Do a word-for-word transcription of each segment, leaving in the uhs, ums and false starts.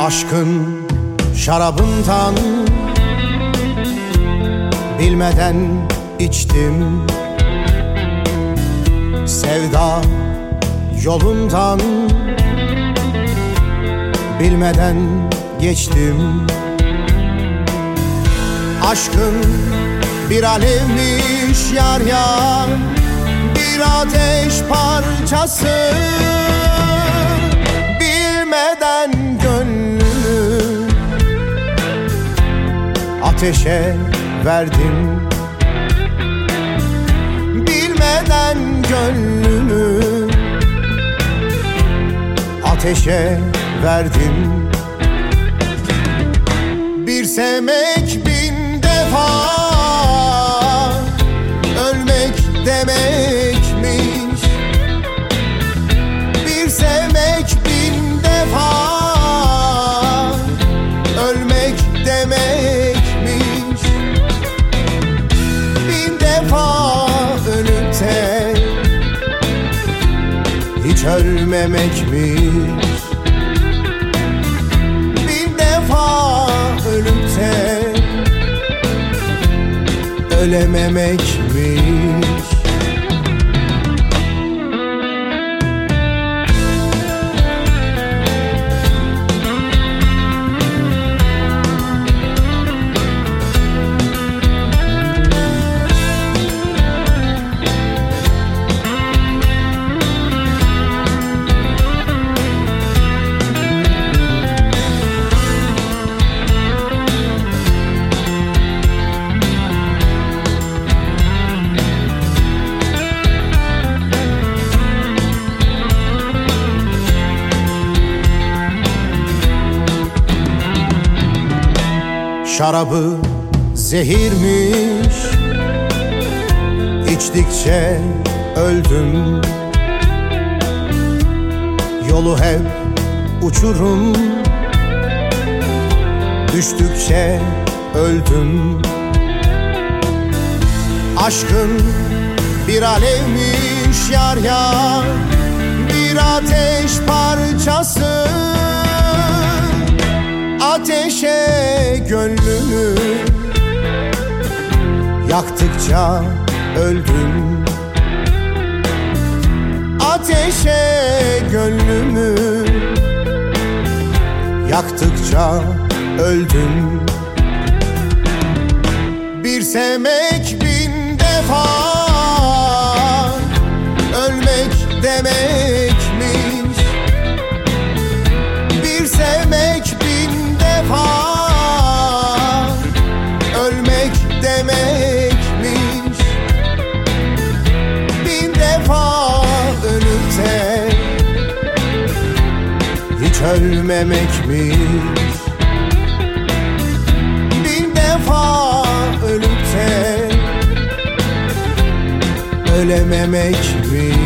Aşkın şarabından bilmeden içtim, sevda yolundan bilmeden geçtim. Aşkın bir alevmiş yar yar, bir ateş parçası. Bilmeden gönlümü ateşe verdim, bilmeden gönlümü ateşe verdim. Bir sevmek bin defa ölmek demekmiş. Bir sevmek bin defa ölmek demekmiş. Bin defa ölüp de hiç ölmemekmiş. Bin defa ölüp de ölememekmiş. Şarabı zehirmiş, içtikçe öldüm. Yolu hep uçurum, düştükçe öldüm. Aşkın bir alevmiş yar yar, bir ateş parçası. Ateşe gönlümü yaktıkça öldüm. Ateşe gönlümü yaktıkça öldüm. Bir sevmek bin defa ölmek demekmiş. Bir sevmek bin defa ölmek demekmiş. Bin defa ölüp de hiç ölmemekmiş. Bin defa ölüp de ölememekmiş.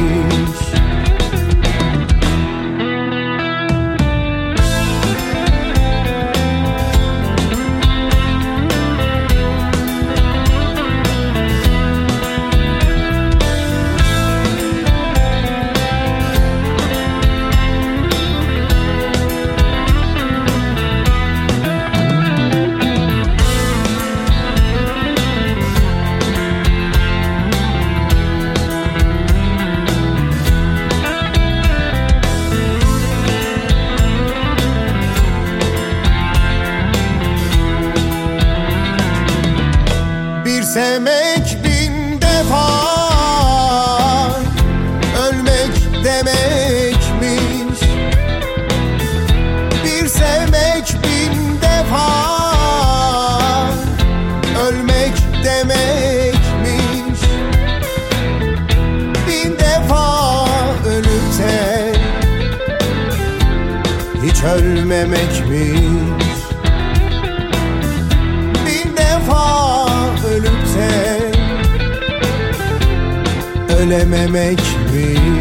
Sevmek bin defa ölmek demekmiş. Bir sevmek bin defa ölmek demekmiş. Bin defa ölüp de hiç ölmemekmiş. Bin defa ölüp de ölememekmiş.